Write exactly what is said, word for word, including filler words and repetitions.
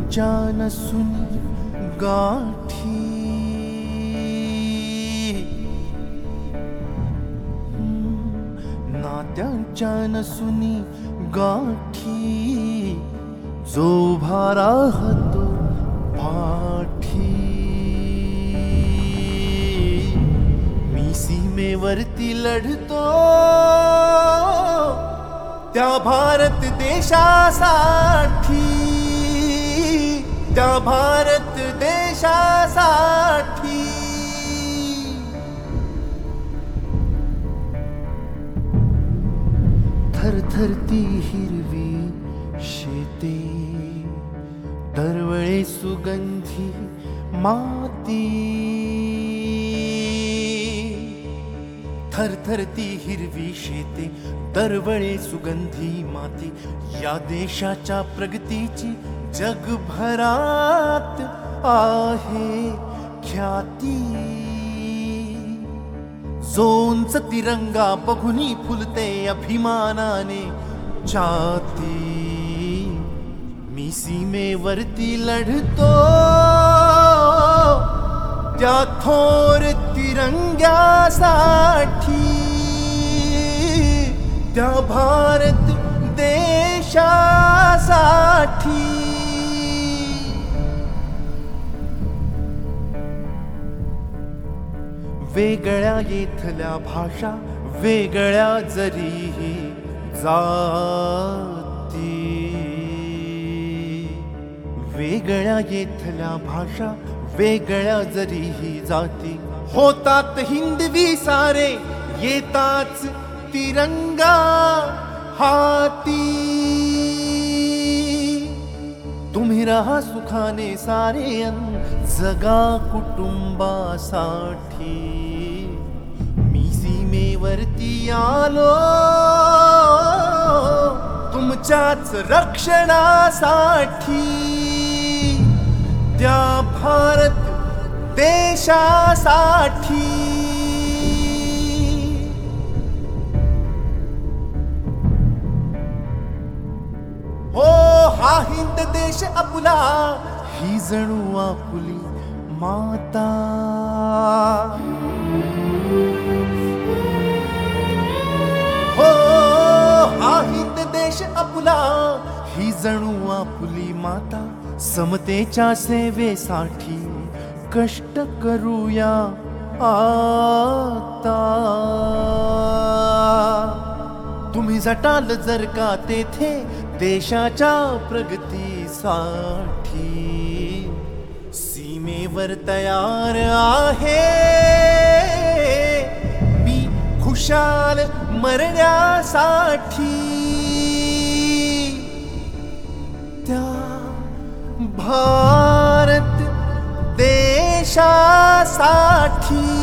नात्यांच्या नसून गाठी, नात्यांच्या नसून गाठी, जो उभा राहतो पाठी. मी सीमेवरती लढतो त्या भारत देशासाठी, त्या भारत देशासाठी. थरथरती हिरवी शेते, दरवळे सुगंधी माती. थरथरती हिरवी शेते, दरवळे सुगंधी माती. या देशाच्या प्रगतीची जगभरात आहे ख्याती. जो उंच तिरंगा बघुनी फुलते अभिमानाने छाती. मी सीमेवरती लढतो त्या थोर तिरंग्यासाठी, त्या भारत देशासाठी. वेगळ्या येथल्या भाषा, वेगळ्या जरीही जाती. वेगळ्या येथल्या भाषा, वेगळ्या जरीही जाती. होतात हिंदवी सारे, येताच तिरंगा हाती. तुम्ही रहा सुखाने सारे अन जगा कुटुंबासाठी. मी सीमेवरती आलो तुमच्याच रक्षणासाठी, त्या भारत देशासाठी. हो हा हिंद देश आपुला, ही जणू आपुली माता. हो हा हिंद देश आपुला, ही जणू आपुली माता. समतेच्या सेवेसाठी कष्ट करूया आता. तुम्ही जटाल जर का तेथे देशाच्या प्रगतीसाठी. सीमेवर तयार आहे मी खुशाल मरण्यासाठी, त्या भारत देशासाठी.